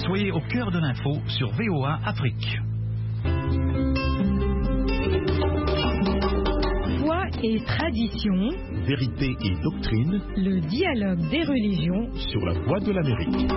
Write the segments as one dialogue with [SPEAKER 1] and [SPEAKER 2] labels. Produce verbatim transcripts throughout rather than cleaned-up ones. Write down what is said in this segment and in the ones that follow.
[SPEAKER 1] Soyez au cœur de l'info sur V O A Afrique.
[SPEAKER 2] Foi et tradition,
[SPEAKER 3] vérité et doctrine,
[SPEAKER 2] le dialogue des religions
[SPEAKER 3] sur la voie de l'Amérique.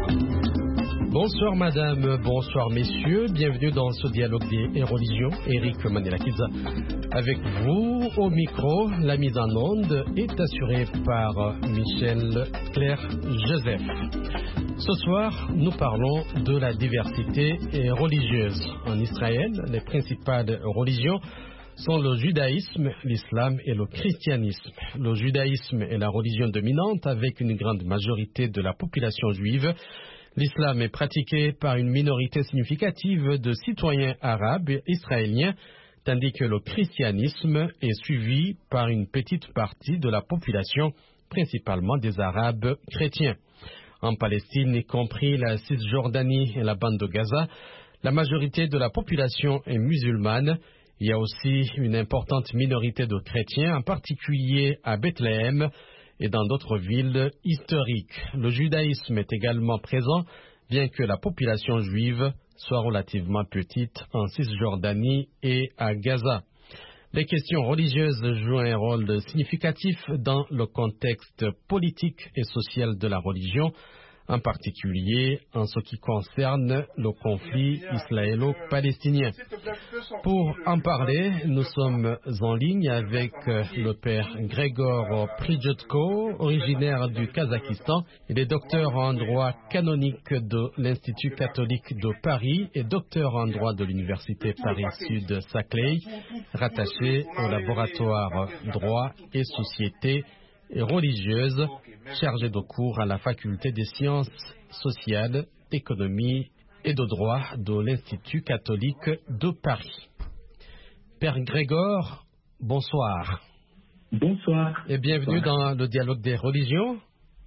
[SPEAKER 4] Bonsoir madame, bonsoir messieurs, bienvenue dans ce dialogue des religions. Eric Manelakiza avec vous au micro. La mise en onde est assurée par Michel Claire Joseph. Ce soir, nous parlons de la diversité religieuse. En Israël, les principales religions sont le judaïsme, l'islam et le christianisme. Le judaïsme est la religion dominante avec une grande majorité de la population juive. L'islam est pratiqué par une minorité significative de citoyens arabes et israéliens, tandis que le christianisme est suivi par une petite partie de la population, principalement des arabes chrétiens. En Palestine, y compris la Cisjordanie et la bande de Gaza, la majorité de la population est musulmane. Il y a aussi une importante minorité de chrétiens, en particulier à Bethléem et dans d'autres villes historiques. Le judaïsme est également présent, bien que la population juive soit relativement petite en Cisjordanie et à Gaza. Les questions religieuses jouent un rôle significatif dans le contexte politique et social de la religion, en particulier en ce qui concerne le conflit israélo-palestinien. Pour en parler, nous sommes en ligne avec le père Grégor Pridjotko, originaire du Kazakhstan. Il est docteur en droit canonique de l'Institut catholique de Paris et docteur en droit de l'Université Paris-Sud-Saclay, rattaché au laboratoire droit et société et religieuse, chargé de cours à la faculté des sciences sociales, d'économie et de droit de l'Institut catholique de Paris. Père Grégor, bonsoir.
[SPEAKER 5] Bonsoir.
[SPEAKER 4] Et bienvenue bonsoir. Dans le dialogue des religions.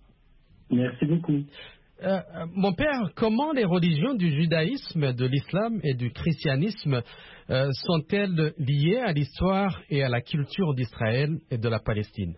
[SPEAKER 5] Merci beaucoup.
[SPEAKER 4] Euh, mon père, comment les religions du judaïsme, de l'islam et du christianisme euh, sont-elles liées à l'histoire et à la culture d'Israël et de la Palestine?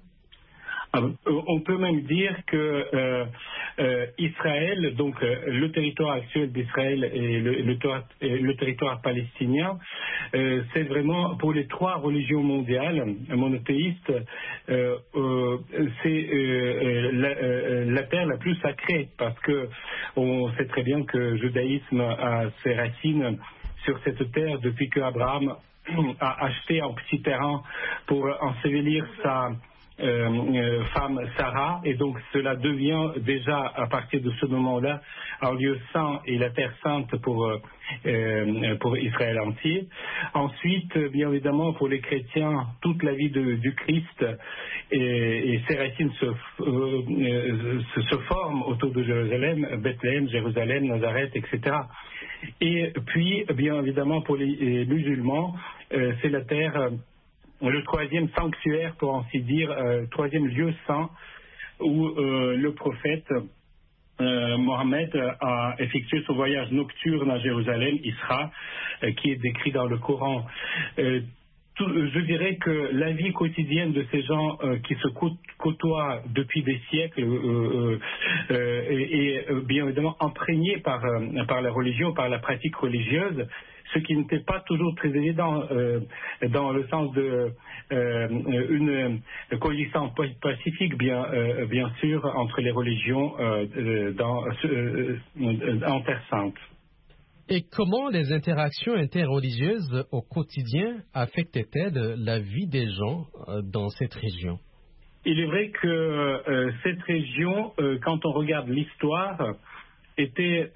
[SPEAKER 5] On peut même dire que euh, euh, Israël, donc euh, le territoire actuel d'Israël et le, le, le territoire palestinien, euh, c'est vraiment pour les trois religions mondiales monothéistes, euh, euh, c'est euh, la, euh, la terre la plus sacrée, parce que on sait très bien que le judaïsme a ses racines sur cette terre depuis que Abraham a acheté un petit terrain pour ensevelir sa Euh, euh, femme Sarah, et donc cela devient déjà à partir de ce moment-là un lieu saint et la terre sainte pour euh, euh, pour Israël entier. Ensuite, bien évidemment, pour les chrétiens, toute la vie de, du Christ et, et ses racines se, euh, se, se forment autour de Jérusalem, Bethléem, Jérusalem, Nazareth, et cetera. Et puis, bien évidemment, pour les, les musulmans, euh, c'est la terre euh, le troisième sanctuaire, pour ainsi dire, euh, troisième lieu saint où euh, le prophète euh, Mohammed a effectué son voyage nocturne à Jérusalem, Isra, euh, qui est décrit dans le Coran. Euh, tout, je dirais que la vie quotidienne de ces gens euh, qui se côtoient depuis des siècles euh, euh, est euh, bien évidemment imprégnée par, euh, par la religion, par la pratique religieuse, ce qui n'était pas toujours très évident euh, dans le sens de euh, une coexistence pacifique, bien, euh, bien sûr, entre les religions euh, dans, euh, en Terre Sainte.
[SPEAKER 4] Et comment les interactions interreligieuses au quotidien affectent-elles la vie des gens dans cette région?
[SPEAKER 5] Il est vrai que euh, cette région, euh, quand on regarde l'histoire, était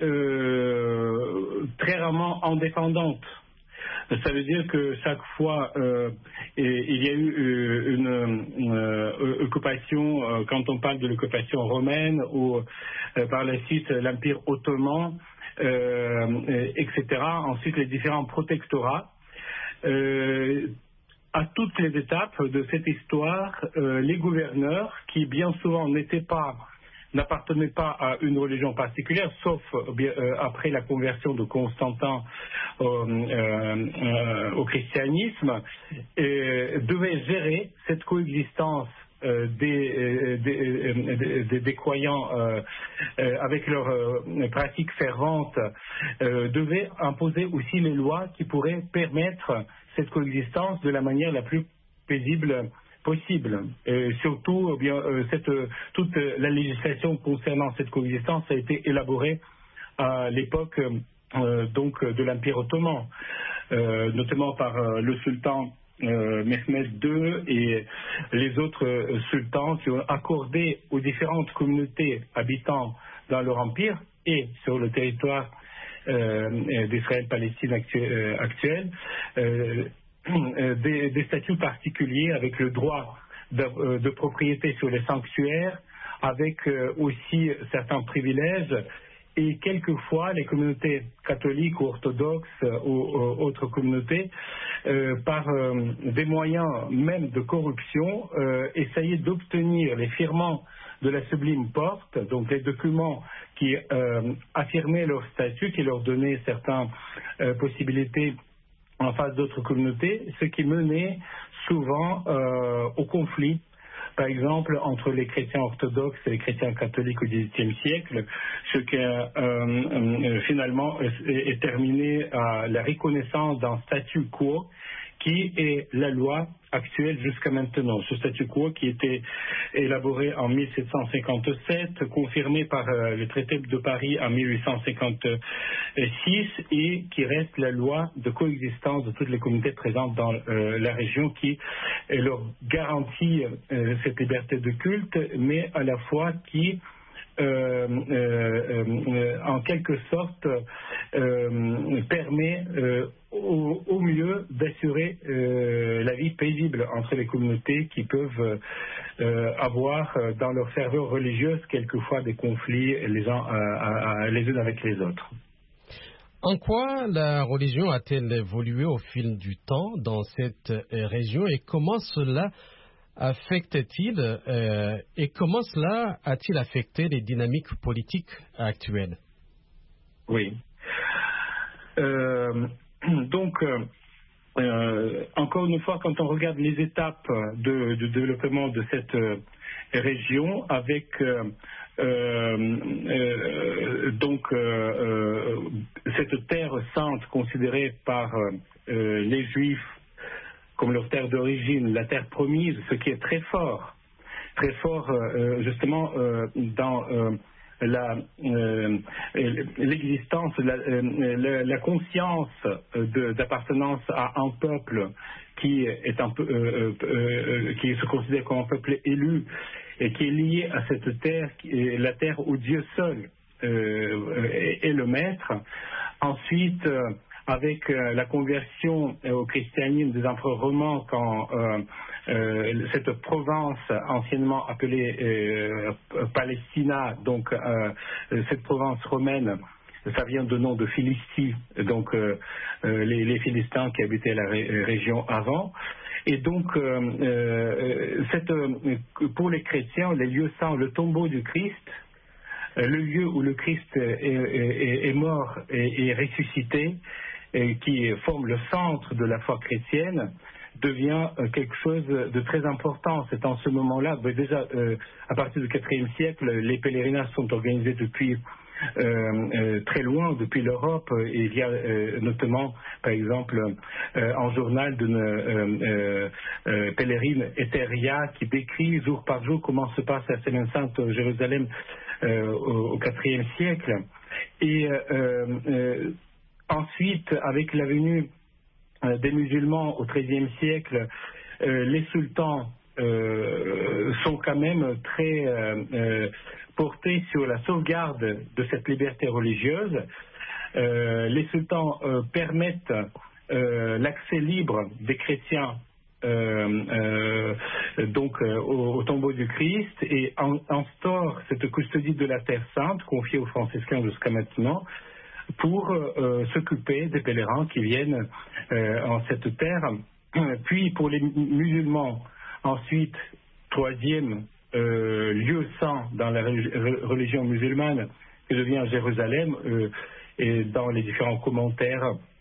[SPEAKER 5] euh, très rarement indépendante. Ça veut dire que chaque fois euh, il y a eu euh, une euh, occupation, euh, quand on parle de l'occupation romaine ou euh, par la suite l'Empire ottoman, euh, et cetera. Ensuite les différents protectorats. Euh, à toutes les étapes de cette histoire, euh, les gouverneurs, qui bien souvent n'étaient pas n'appartenait pas à une religion particulière, sauf euh, après la conversion de Constantin euh, euh, au christianisme, et devait gérer cette coexistence euh, des, euh, des, euh, des, des croyants euh, euh, avec leurs euh, pratiques ferventes euh, devaient imposer aussi les lois qui pourraient permettre cette coexistence de la manière la plus paisible possible. Et surtout, eh bien, euh, cette, euh, toute la législation concernant cette coexistence a été élaborée à l'époque euh, donc de l'Empire ottoman, euh, notamment par euh, le sultan euh, Mehmed deux et les autres euh, sultans qui ont accordé aux différentes communautés habitant dans leur empire et sur le territoire euh, d'Israël-Palestine actu euh, actuel euh, Des, des statuts particuliers avec le droit de, de propriété sur les sanctuaires, avec euh, aussi certains privilèges, et quelquefois les communautés catholiques ou orthodoxes euh, ou, ou autres communautés, euh, par euh, des moyens même de corruption, euh, essayaient d'obtenir les firmants de la Sublime Porte, donc les documents qui euh, affirmaient leur statut, qui leur donnaient certaines euh, possibilités en face d'autres communautés, ce qui menait souvent euh, au conflit, par exemple entre les chrétiens orthodoxes et les chrétiens catholiques au dix-huitième siècle, ce qui euh, euh, finalement est, est terminé à la reconnaissance d'un statu quo qui est la loi actuelle jusqu'à maintenant. Ce statu quo qui était élaboré en mille sept cent cinquante-sept, confirmé par euh, le traité de Paris en mille huit cent cinquante-six et qui reste la loi de coexistence de toutes les communautés présentes dans euh, la région qui euh, leur garantit euh, cette liberté de culte, mais à la fois qui Euh, euh, euh, en quelque sorte euh, permet euh, au, au mieux d'assurer euh, la vie paisible entre les communautés qui peuvent euh, avoir dans leur ferveur religieuse quelquefois des conflits les uns à, à, les unes avec les autres.
[SPEAKER 4] En quoi la religion a-t-elle évolué au fil du temps dans cette région et comment cela affecte-t-il euh, et comment cela a-t-il affecté les dynamiques politiques actuelles?
[SPEAKER 5] Oui. Euh, donc, euh, encore une fois, quand on regarde les étapes de, de développement de cette euh, région, avec euh, euh, donc euh, euh, cette terre sainte considérée par euh, les Juifs comme leur terre d'origine, la terre promise, ce qui est très fort, très fort euh, justement euh, dans euh, la, euh, l'existence, la, euh, la, la conscience d'appartenance à un peuple qui est un peu, euh, euh, qui se considère comme un peuple élu et qui est lié à cette terre, qui est la terre où Dieu seul euh, est, est le maître. Ensuite, euh, avec euh, la conversion euh, au christianisme des empereurs romains, quand euh, euh, cette province anciennement appelée euh, Palestina, donc euh, cette province romaine, ça vient de nom de Philistie, donc euh, euh, les, les Philistins qui habitaient la ré région avant. Et donc, euh, euh, cette, pour les chrétiens, les lieux saints, le tombeau du Christ, le lieu où le Christ est, est, est mort et est ressuscité, et qui forme le centre de la foi chrétienne, devient quelque chose de très important. C'est en ce moment-là, ben déjà euh, à partir du quatrième siècle, les pèlerinages sont organisés depuis euh, euh, très loin, depuis l'Europe, et il y a euh, notamment, par exemple, euh, un journal d'une euh, euh, pèlerine Etheria qui décrit jour par jour comment se passe la Semaine Sainte à Jérusalem euh, au quatrième siècle. Et euh, euh, ensuite, avec la venue euh, des musulmans au treizième siècle, euh, les sultans euh, sont quand même très euh, euh, portés sur la sauvegarde de cette liberté religieuse. Euh, les sultans euh, permettent euh, l'accès libre des chrétiens Euh, euh, donc euh, au, au tombeau du Christ et en, instaure cette custodie de la Terre Sainte confiée aux franciscains jusqu'à maintenant pour euh, s'occuper des pèlerins qui viennent euh, en cette terre. Puis pour les musulmans, ensuite, troisième euh, lieu saint dans la religion musulmane qui devient Jérusalem, euh, et dans les différents commentaires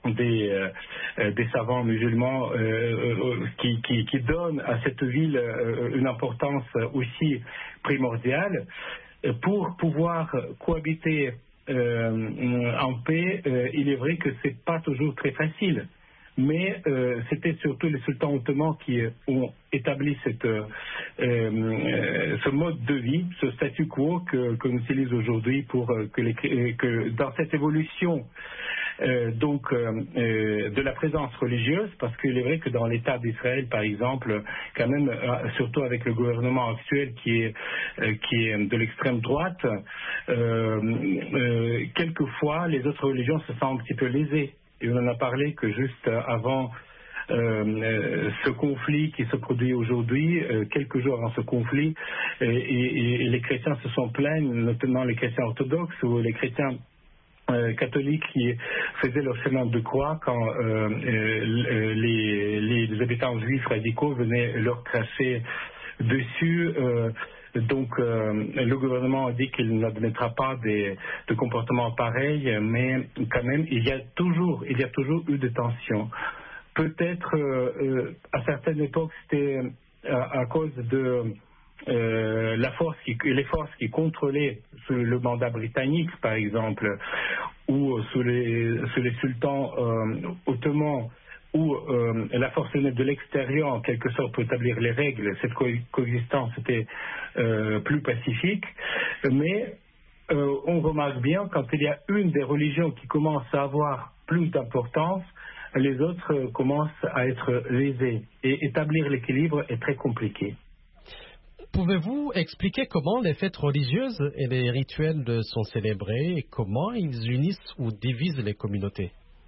[SPEAKER 5] des, euh, des savants musulmans euh, euh, qui, qui, qui donnent à cette ville euh, une importance aussi primordiale pour pouvoir cohabiter euh, en paix. Euh, il est vrai que c'est pas toujours très facile. Mais euh, c'était surtout les sultans ottomans qui ont établi cette, euh, euh, ce mode de vie, ce statu quo que, que nous utilisons aujourd'hui pour euh, que, les, que dans cette évolution euh, donc euh, euh, de la présence religieuse, parce qu'il est vrai que dans l'État d'Israël, par exemple, quand même, euh, surtout avec le gouvernement actuel qui est, euh, qui est de l'extrême droite, euh, euh, quelquefois les autres religions se sentent un petit peu lésées. Et on en a parlé que juste avant euh, euh, ce conflit qui se produit aujourd'hui, euh, quelques jours avant ce conflit, et, et, et les chrétiens se sont plaints, notamment les chrétiens orthodoxes ou les chrétiens euh, catholiques qui faisaient leur chemin de croix quand euh, euh, les, les habitants juifs radicaux venaient leur cracher dessus. Euh, Donc, euh, le gouvernement a dit qu'il n'admettra pas des, de comportements pareils, mais quand même, il y a toujours, il y a toujours eu des tensions. Peut-être, euh, euh, à certaines époques, c'était à, à cause de euh, la force qui, les forces qui contrôlaient sous le mandat britannique, par exemple, ou sous les, sous les sultans euh, ottomans, où euh, la force venait de l'extérieur en quelque sorte pour établir les règles. Cette co- coexistence était euh, plus pacifique, mais euh, on remarque bien quand il y a une des religions qui commence à avoir plus d'importance, les autres euh, commencent à être lésées. Et établir l'équilibre est très compliqué.
[SPEAKER 4] Pouvez-vous expliquer comment les fêtes religieuses et les rituels sont célébrés et comment ils unissent ou divisent les communautés?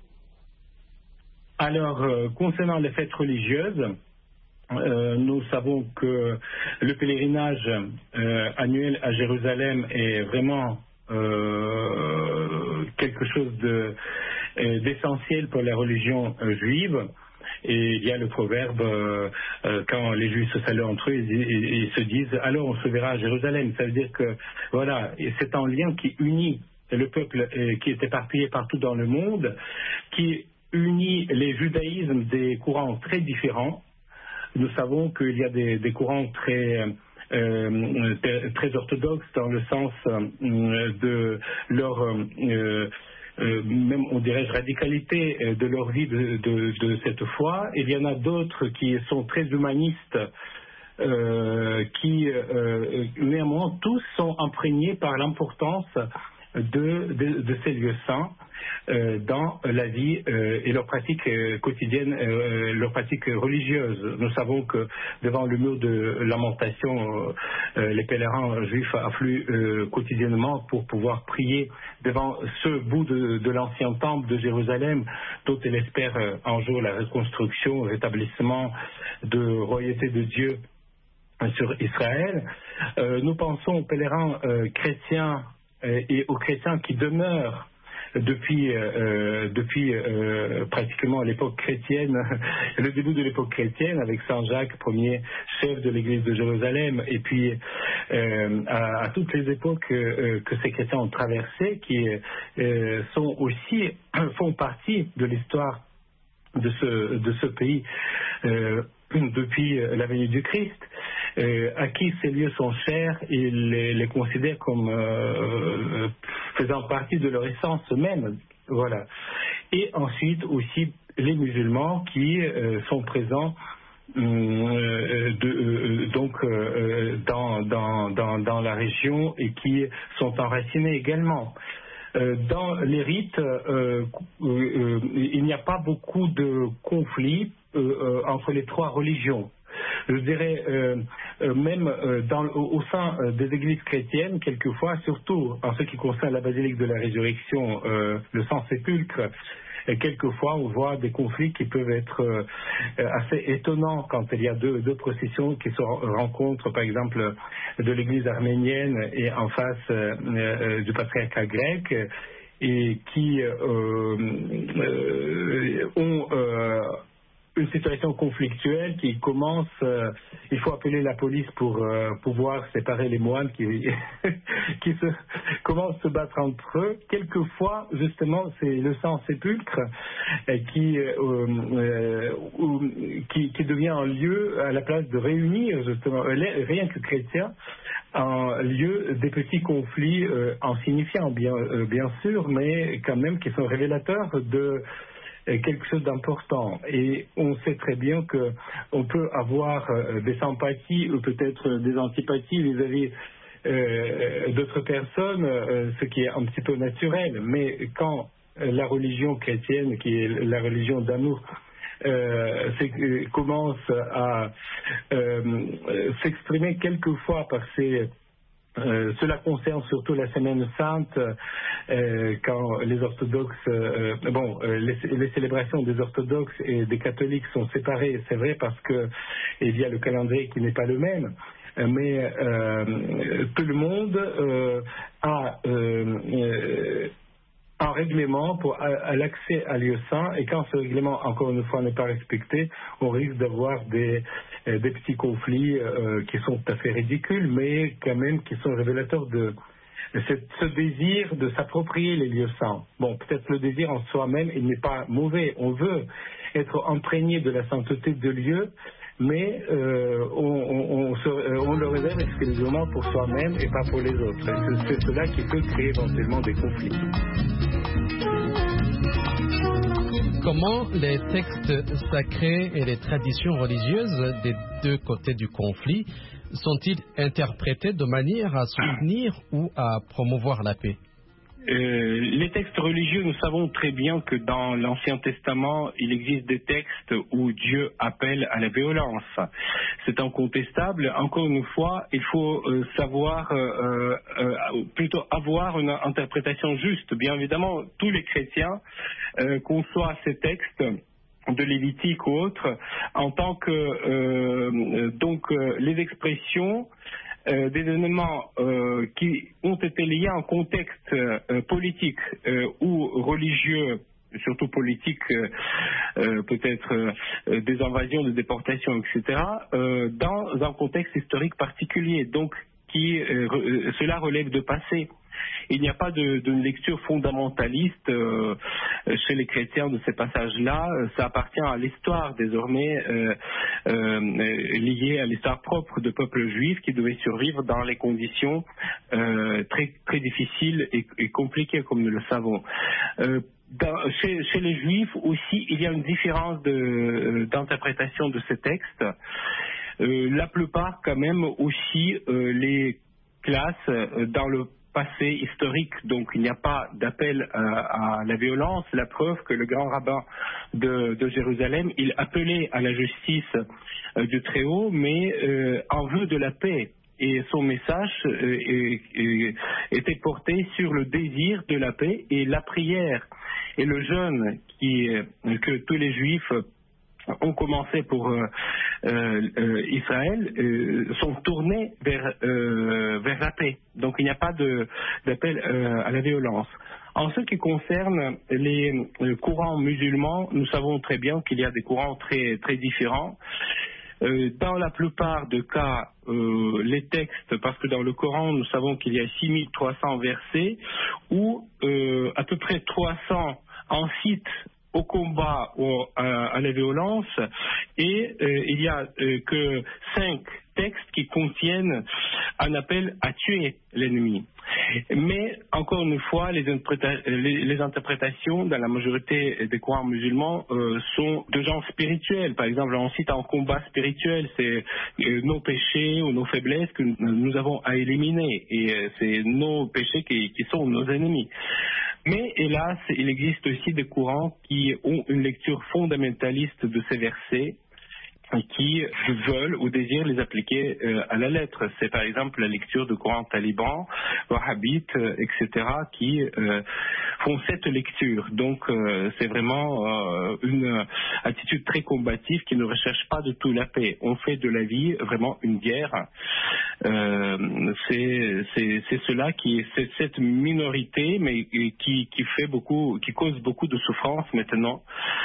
[SPEAKER 5] Alors, euh, concernant les fêtes religieuses, euh, nous savons que le pèlerinage euh, annuel à Jérusalem est vraiment euh, quelque chose de, euh, d'essentiel pour la religion euh, juive. Et il y a le proverbe, euh, euh, quand les Juifs se saluent entre eux, ils, ils, ils se disent « alors on se verra à Jérusalem ». Ça veut dire que, voilà, et c'est un lien qui unit le peuple euh, qui est éparpillé partout dans le monde, qui unit les judaïsmes des courants très différents. Nous savons qu'il y a des, des courants très, euh, très orthodoxes dans le sens euh, de leur, euh, euh, même on dirait radicalité de leur vie de, de, de cette foi. Il y en a d'autres qui sont très humanistes, euh, qui euh, néanmoins tous sont imprégnés par l'importance de, de, de ces lieux saints euh, dans la vie euh, et leur pratique euh, quotidienne, euh, leur pratique religieuse. Nous savons que devant le mur de lamentation, euh, les pèlerins juifs affluent euh, quotidiennement pour pouvoir prier devant ce bout de, de l'ancien temple de Jérusalem, dont ils espèrent euh, un jour la reconstruction, le rétablissement de royauté de Dieu sur Israël. Euh, nous pensons aux pèlerins euh, chrétiens et aux chrétiens qui demeurent depuis, euh, depuis euh, pratiquement l'époque chrétienne, le début de l'époque chrétienne, avec Saint Jacques, premier chef de l'église de Jérusalem, et puis euh, à, à toutes les époques euh, que ces chrétiens ont traversées, qui euh, sont aussi, font partie de l'histoire de ce, de ce pays euh, depuis la venue du Christ. Euh, à qui ces lieux sont chers, ils les, les considèrent comme euh, faisant partie de leur essence même. Voilà. Et ensuite aussi les musulmans qui euh, sont présents euh, de, euh, donc euh, dans, dans, dans, dans la région et qui sont enracinés également. Euh, dans les rites, euh, euh, il n'y a pas beaucoup de conflits euh, euh, entre les trois religions. Je dirais, euh, euh, même euh, dans, au, au sein euh, des églises chrétiennes, quelquefois, surtout en ce qui concerne la basilique de la résurrection, euh, le Saint-Sépulcre, et quelquefois on voit des conflits qui peuvent être euh, assez étonnants quand il y a deux, deux processions qui se rencontrent, par exemple, de l'église arménienne et en face euh, euh, du patriarcat grec, et qui euh, euh, ont... Euh, une situation conflictuelle qui commence, euh, il faut appeler la police pour euh, pouvoir séparer les moines qui, qui se commencent à se battre entre eux. Quelquefois, justement, c'est le sang sépulcre euh, qui, euh, euh, où, qui, qui devient un lieu à la place de réunir, justement, rien que chrétiens, un lieu des petits conflits euh, insignifiants, bien, euh, bien sûr, mais quand même qui sont révélateurs de euh, quelque chose d'important. Et on sait très bien qu'on peut avoir euh, des sympathies ou peut-être des antipathies vis-à-vis euh, d'autres personnes, euh, ce qui est un petit peu naturel. Mais quand la religion chrétienne, qui est la religion d'amour, Euh, euh, commence à euh, s'exprimer quelquefois par ces... Euh, cela concerne surtout la Semaine Sainte, euh, quand les orthodoxes, euh, bon, euh, les, les célébrations des orthodoxes et des catholiques sont séparées, c'est vrai, parce que il y a le calendrier qui n'est pas le même. Mais euh, tout le monde euh, a euh, euh, un règlement pour à, à l'accès à lieu saint, et quand ce règlement, encore une fois, n'est pas respecté, on risque d'avoir des, euh, des petits conflits euh, qui sont tout à fait ridicules, mais quand même qui sont révélateurs de cette, ce désir de s'approprier les lieux saints. Bon, peut-être le désir en soi-même, il n'est pas mauvais. On veut être imprégné de la sainteté de lieu, mais euh, on, on, on, se, on le réserve exclusivement pour soi-même et pas pour les autres. C'est, c'est cela qui peut créer éventuellement des conflits.
[SPEAKER 4] Comment les textes sacrés et les traditions religieuses des deux côtés du conflit sont-ils interprétés de manière à soutenir ou à promouvoir la paix ?
[SPEAKER 5] Euh, les textes religieux, nous savons très bien que dans l'Ancien Testament, il existe des textes où Dieu appelle à la violence. C'est incontestable. Encore une fois, il faut euh, savoir, euh, euh, plutôt avoir une interprétation juste. Bien évidemment, tous les chrétiens euh, conçoivent ces textes de Lévitique ou autres en tant que euh, donc euh, les expressions Euh, des événements euh, qui ont été liés à un contexte euh, politique euh, ou religieux, surtout politique, euh, euh, peut-être euh, des invasions, des déportations, et cetera, euh, dans un contexte historique particulier, donc qui euh, re, cela relève de passé. Il n'y a pas de, de lecture fondamentaliste euh, chez les chrétiens de ces passages-là. Ça appartient à l'histoire désormais euh, euh, liée à l'histoire propre de peuple juif qui devait survivre dans les conditions euh, très, très difficiles et, et compliquées, comme nous le savons. Euh, Dans, chez, chez les Juifs aussi, il y a une différence de, euh, d'interprétation de ces textes. Euh, la plupart, quand même, aussi euh, les classent euh, dans le passé historique, donc il n'y a pas d'appel à, à la violence. La preuve que le grand rabbin de, de Jérusalem, il appelait à la justice euh, du Très-Haut, mais euh, en vue de la paix. Et son message euh, est, est, était porté sur le désir de la paix et la prière. Et le jeûne qui, que tous les Juifs ont commencé pour euh, euh, Israël euh, sont tournés vers, euh, vers la paix. Donc il n'y a pas de, d'appel euh, à la violence. En ce qui concerne les euh, courants musulmans, nous savons très bien qu'il y a des courants très, très différents. Euh, dans la plupart des cas, euh, les textes, parce que dans le Coran, nous savons qu'il y a six mille trois cents versets, où euh, à peu près trois cents incitent au combat ou à, à la violence, et euh, il y a euh, que cinq textes qui contiennent un appel à tuer l'ennemi. Mais, encore une fois, les, interpréta- les, les interprétations dans la majorité des courants musulmans euh, sont de genre spirituel. Par exemple, on cite un combat spirituel, c'est euh, nos péchés ou nos faiblesses que nous avons à éliminer, et euh, c'est nos péchés qui, qui sont nos ennemis. Mais hélas, il existe aussi des courants qui ont une lecture fondamentaliste de ces versets, qui veulent ou désirent les appliquer euh, à la lettre. C'est par exemple la lecture de Coran taliban, wahhabites, euh, et cetera, qui euh, font cette lecture. Donc euh, c'est vraiment euh, une attitude très combative qui ne recherche pas du tout la paix. On fait de la vie vraiment une guerre. euh, c'est, c'est, c'est cela qui est c'est cette minorité, mais qui, qui fait beaucoup, qui cause beaucoup de souffrance maintenant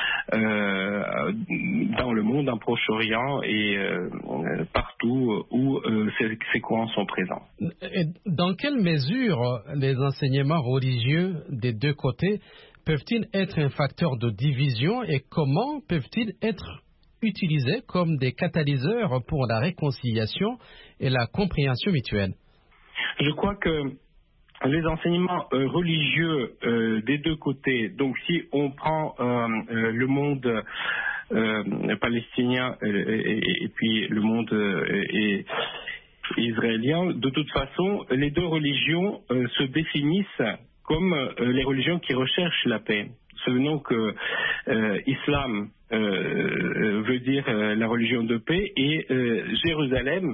[SPEAKER 5] euh, dans le monde, en Proche-Orient et euh, partout où euh, ces, ces courants sont présents.
[SPEAKER 4] Et dans quelle mesure les enseignements religieux des deux côtés peuvent-ils être un facteur de division et comment peuvent-ils être utilisés comme des catalyseurs pour la réconciliation et la compréhension mutuelle?
[SPEAKER 5] Je crois que les enseignements euh, religieux euh, des deux côtés, donc si on prend euh, euh, le monde euh, palestinien euh, et, et puis le monde euh, et, israélien, de toute façon, les deux religions euh, se définissent comme euh, les religions qui recherchent la paix. Souvenons que euh, islam euh, veut dire euh, la religion de paix et euh, Jérusalem,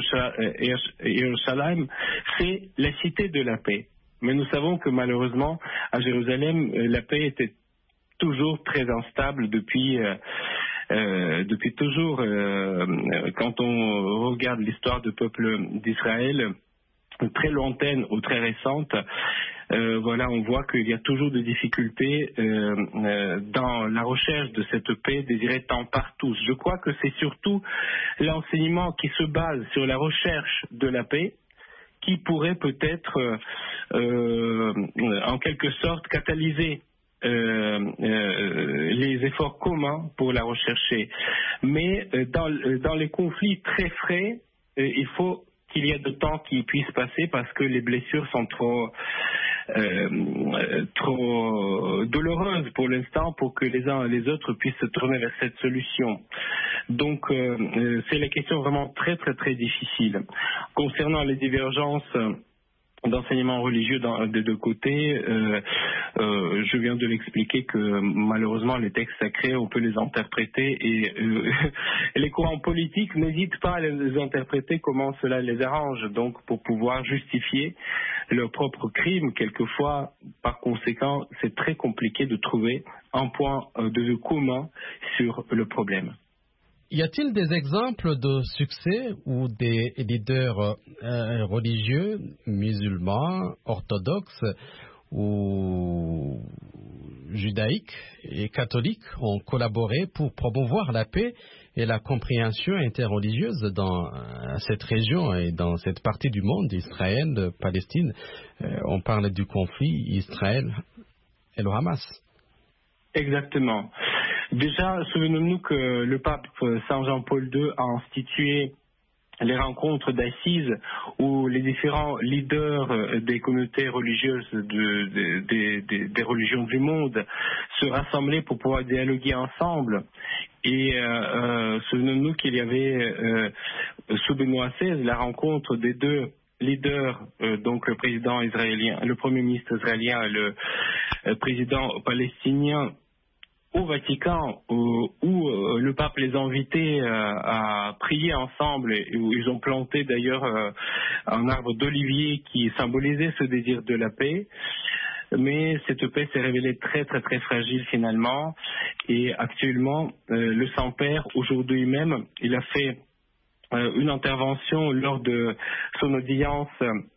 [SPEAKER 5] Jérusalem, c'est la cité de la paix. Mais nous savons que malheureusement, à Jérusalem, euh, la paix était toujours très instable depuis, euh, euh, depuis toujours. Euh, quand on regarde l'histoire du peuple d'Israël, très lointaine ou très récente, euh, voilà, on voit qu'il y a toujours des difficultés euh, euh, dans la recherche de cette paix désirée tant par tous. Je crois que c'est surtout l'enseignement qui se base sur la recherche de la paix qui pourrait peut-être, euh, en quelque sorte, catalyser Euh, euh, les efforts communs pour la rechercher. Mais euh, dans, dans les conflits très frais, euh, il faut qu'il y ait de temps qui puisse passer parce que les blessures sont trop, euh, trop douloureuses pour l'instant pour que les uns et les autres puissent se tourner vers cette solution. Donc euh, euh, c'est la question vraiment très très très difficile. Concernant les divergences d'enseignement religieux dans, des deux côtés, euh, euh, je viens de l'expliquer que malheureusement les textes sacrés, on peut les interpréter et euh, les courants politiques n'hésitent pas à les interpréter comment cela les arrange, donc pour pouvoir justifier leurs propres crimes. Quelquefois, par conséquent, c'est très compliqué de trouver un point de vue commun sur le problème.
[SPEAKER 4] Y a-t-il des exemples de succès où des leaders euh, religieux, musulmans, orthodoxes ou judaïques et catholiques ont collaboré pour promouvoir la paix et la compréhension interreligieuse dans cette région et dans cette partie du monde, Israël, Palestine? Euh, on parle du conflit Israël et le Hamas.
[SPEAKER 5] Exactement. Déjà, souvenons-nous que le pape Saint Jean-Paul deux a institué les rencontres d'assises où les différents leaders des communautés religieuses de, de, de, de, des religions du monde se rassemblaient pour pouvoir dialoguer ensemble. Et euh, euh, souvenons-nous qu'il y avait euh, sous Benoît seize la rencontre des deux leaders, euh, donc le président israélien, le premier ministre israélien et le euh, président palestinien au Vatican, où, où euh, le pape les a invités euh, à prier ensemble et où ils ont planté d'ailleurs euh, un arbre d'olivier qui symbolisait ce désir de la paix. Mais cette paix s'est révélée très très très fragile finalement et actuellement euh, le Saint-Père aujourd'hui même il a fait euh, une intervention lors de son audience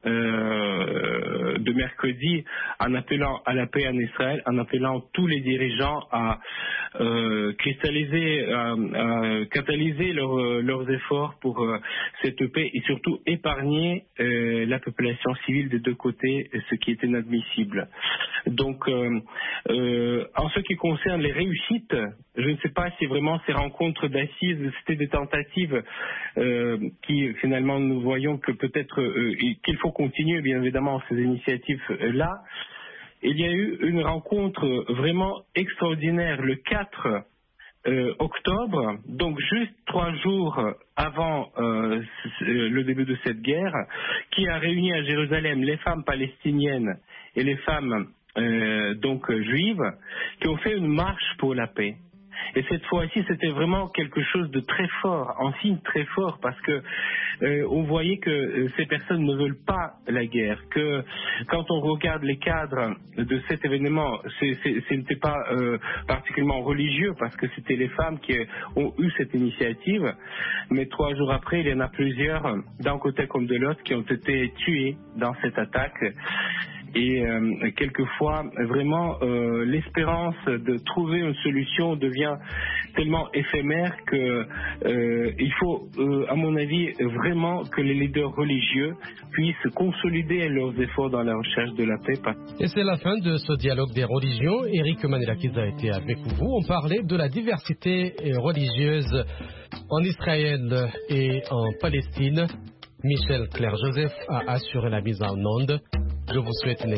[SPEAKER 5] euh, de mercredi en appelant à la paix en Israël, en appelant tous les dirigeants à euh, cristalliser, à, à catalyser leur, leurs efforts pour euh, cette paix et surtout épargner euh, la population civile des deux côtés, ce qui est inadmissible. Donc, euh, euh, en ce qui concerne les réussites, je ne sais pas si vraiment ces rencontres d'assises, c'était des tentatives euh, qui finalement nous voyons que peut-être euh, qu'il faut continuer bien évidemment ces initiatives-là. Il y a eu une rencontre vraiment extraordinaire le quatre euh, octobre, donc juste trois jours avant euh, le début de cette guerre, qui a réuni à Jérusalem les femmes palestiniennes et les femmes euh, donc juives, qui ont fait une marche pour la paix. Et cette fois-ci, c'était vraiment quelque chose de très fort, un signe très fort, parce que euh, on voyait que euh, ces personnes ne veulent pas la guerre, que quand on regarde les cadres de cet événement, c'est, c'est, ce n'était pas euh, particulièrement religieux, parce que c'était les femmes qui ont eu cette initiative, mais trois jours après, il y en a plusieurs, d'un côté comme de l'autre, qui ont été tués dans cette attaque. Et euh, quelquefois, vraiment, euh, l'espérance de trouver une solution devient tellement éphémère que euh, il faut, euh, à mon avis, vraiment que les leaders religieux puissent consolider leurs efforts dans la recherche de la paix.
[SPEAKER 4] Et c'est la fin de ce dialogue des religions. Eric Manelakiza a été avec vous. On parlait de la diversité religieuse en Israël et en Palestine. Michel Claire-Joseph a assuré la mise en onde. Je vous souhaite une